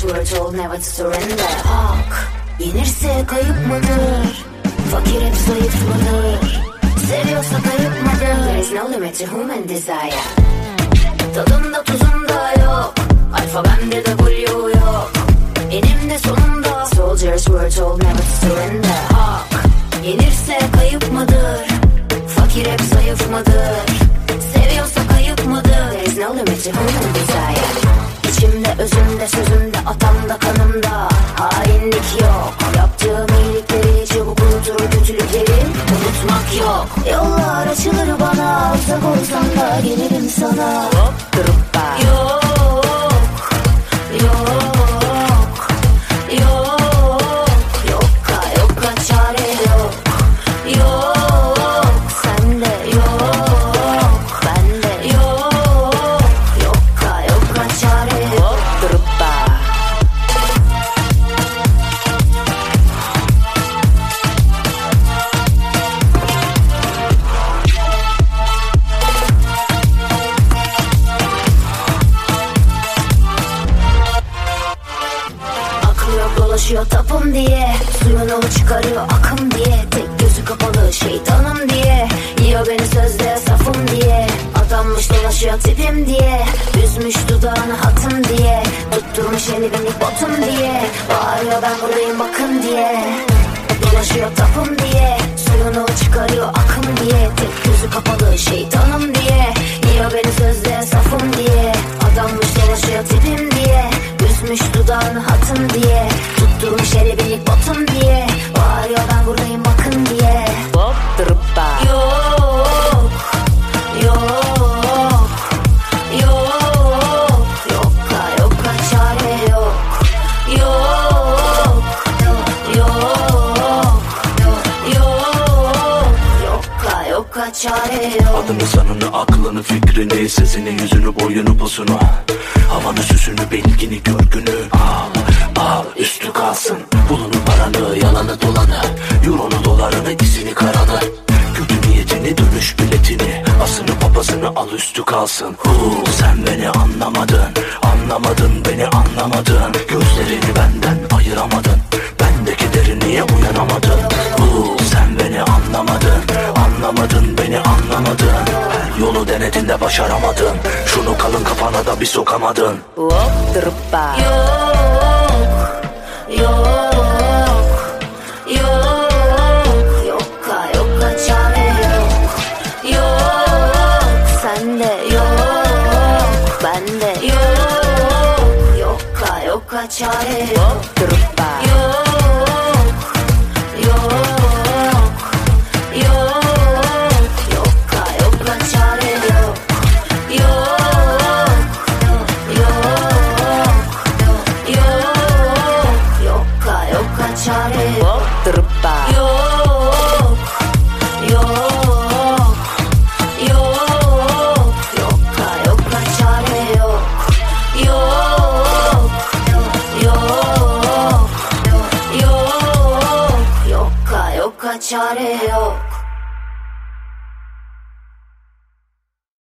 were told never to surrender. Hak yenirse kayıp mıdır? Fakir hep zayıf mıdır? Seviyorsa kayıp mıdır? There is no limit to human desire. Tadında tuzunda yok, alfa bende W yok. Enimde sonunda soldiers were told never to surrender. Hak yenirse kayıp mıdır? Fakir hep zayıf mıdır? Seviyorsa kayıp mıdır? There is no limit to human desire. İçimde, özümde, sözümde, atamda, kanımda hainlik yok. Yaptığım iyilikleri çabuk unutur, kötülükleri unutmak yok. Yollar açılır bana, uzak olsam da gelirim sana. Hop duruppa. Yok, yok, yok, yokka, yokka çare yok. Yok, sende yok, bende yok, yokka, yokka çare yok. Hop duruppa. Dolaşıyor tapım diye, suyunu çıkarıyor akım diye. Tek gözü kapalı şeytanım diye, yiyor beni sözde safım diye. Adanmış dolaşıyor tipim diye, üzmüş dudağını hatım diye. Tutturmuş eli beni botum diye, bağırıyor ben buradayım bakın diye. Dolaşıyor tapım diye, suyunu çıkarıyor akım diye. Tek gözü kapalı şeytanım diye, yiyor beni sözde safım diye. Adanmış dolaşıyor tipim diye, üzmüş dudağını hatım diye. Tutturmuş eli beni botum diye, bağırıyor ben buradayım bakın diye. Hop duruppa. Yok, yok, yok, yokka, yokka çare yok. Yok, yok, yok, yokka, yokka çare yok. Adını, sanını, aklını, fikrini, sesini, yüzünü, boyunu, posunu, havanı, süsünü, bilgini, görgünü al, üstü kalsın. Bulunu, paranı, yalanı, dolanı, euronu, dolarını, izini, karanı, kötü niyetini, dönüş biletini, asını, papasını al, üstü kalsın. Sen beni anlamadın, anlamadın beni, anlamadın. Gözlerini benden ayıramadın, bendeki derinliğe uyanamadın. Sen beni anlamadın, anlamadın beni, anlamadın. Her yolu denedin de başaramadın, şunu kalın kafana da bir sokamadın. Hop duruppa. Yok, yok, yokka, yokka çare yok. Yok, sende yok, bende yok, yokka, yokka çare yok. Duruppa. Yok, yok, yok, yokka, yokka çare yok. Yok, yok, yok, yokka, yokka çare yok. Duruppa. Yok, yok, yok, yokka, yokka çare yok. Yok, yok, yok, yokka, yokka çare yok.